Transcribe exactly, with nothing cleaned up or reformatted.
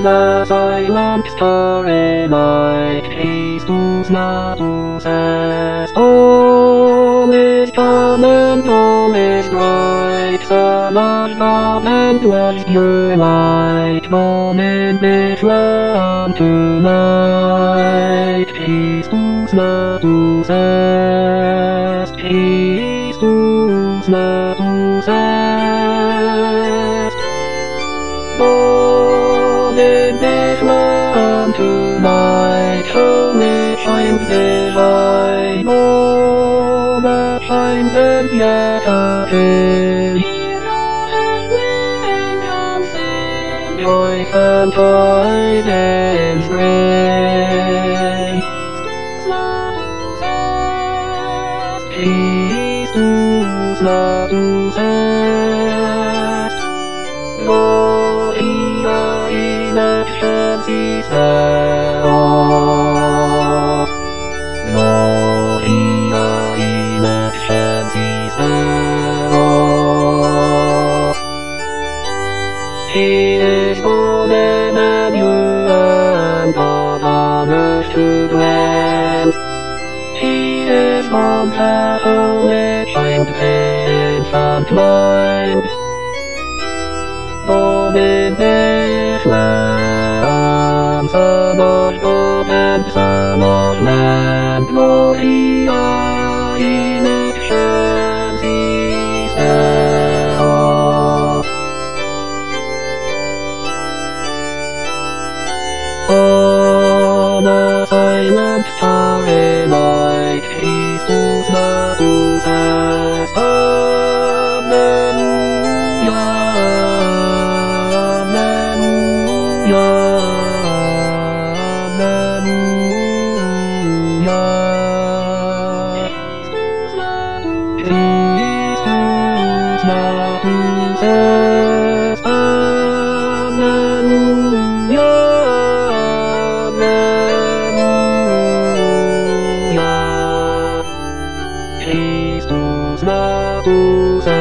On a silent starry night, Christus natus est. All is calm and all is bright, Son of God and was your light, born in Bethlehem tonight. Christus natus est, Christus natus est. Born in Bethlehem tonight, holy child divine, all the chimes and yet a king. Joy and tidings bring. Christus natus est. Gloria in excelsis Deo. Gloria in excelsis Deo. He is born Emmanuel, God on earth to dwell. He is born the holy child, infant mind. Born in Bethlehem, Son of God and Son of Man, Gloria in excelsis Deo. On a silent starry night, Christus natus est. Alleluia, alleluia, alleluia. Christus natus est. Alleluia. Christus natus est.